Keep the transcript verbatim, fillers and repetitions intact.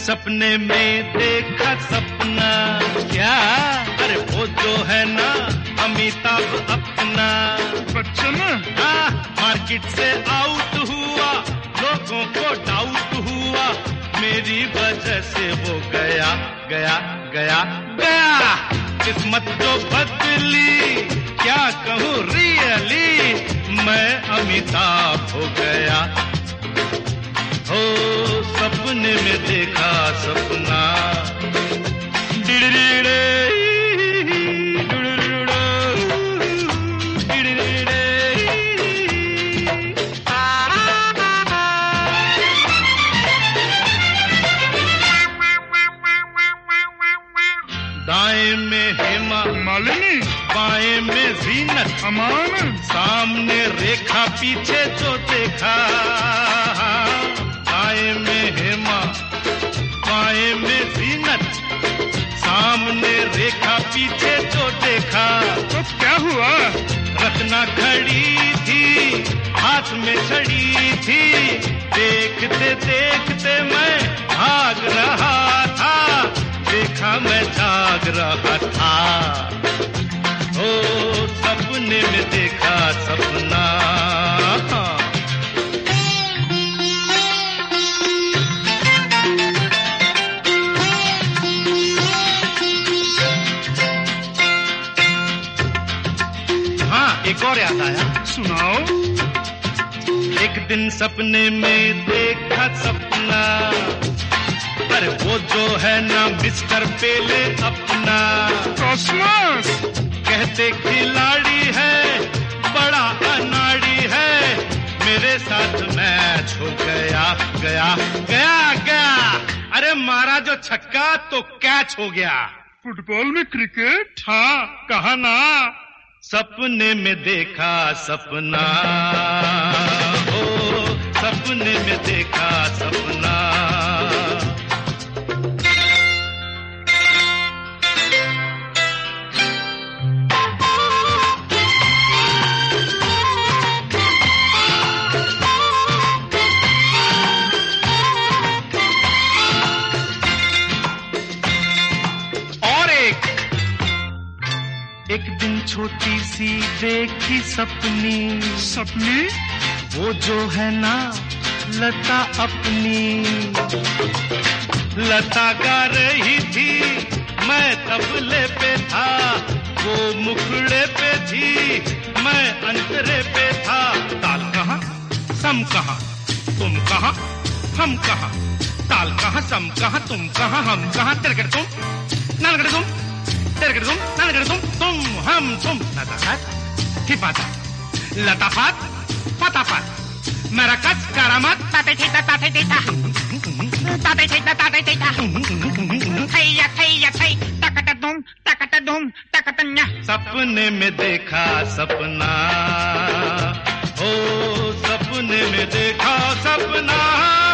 सपने में देखा सपना क्या, अरे वो जो है ना अमिताभ अपना बच्चन, हाँ मार्केट से आउट हुआ, लोगों को डाउट हुआ, मेरी वजह से वो गया गया गया गया। किस्मत जो बदली क्या कहूँ रियली, मैं अमिताभ हो गया। हो सपने में देखा सपना, दाएं में हेमा मालिनी, बाएं में जीनत अमान, सामने रेखा पीछे जो देखा, दाएं में हेमा बाएं में जीनत, सामने रेखा पीछे जो देखा। तो क्या हुआ? रत्ना खड़ी थी हाथ में छड़ी थी, देखते देखते मैं भाग रहा था, देखा मैं जाग रहा था। ओ सपने में देखा सपना, हाँ एक और याद आया, सुनाओ। एक दिन सपने में देखा सपना, अरे वो जो है ना मिस्टर पेले अपना, कॉस्मोस कहते खिलाड़ी है बड़ा अनाड़ी है, मेरे साथ मैच हो गया गया गया गया। अरे मारा जो छक्का तो कैच हो गया। फुटबॉल में क्रिकेट? हाँ कहा ना, सपने में देखा सपना, ओ सपने में देखा सपना। एक दिन छोटी सी देखी सपनी, सपनी वो जो है ना लता अपनी, लता गा रही थी मैं तबले पे था, वो मुखड़े पे थी मैं अंतरे पे था। ताल कहाँ सम कहाँ तुम कहाँ हम कहाँ, ताल कहाँ सम कहाँ तुम कहाँ हम कहाँ, तिरकड़ तुम नलगड़ तुम तिरकड़ तुम नलगड़ तुम तुम हम तुम, लताफत ठिपाता लताफत फटाफट मेरा कच करामत ताते ठीता ताते ठीता ताते ठीता ताते ठीता थैया थैया थै तकट दुम तकट दुम तकट न्या। सपने में देखा सपना, ओ सपने में देखा सपना।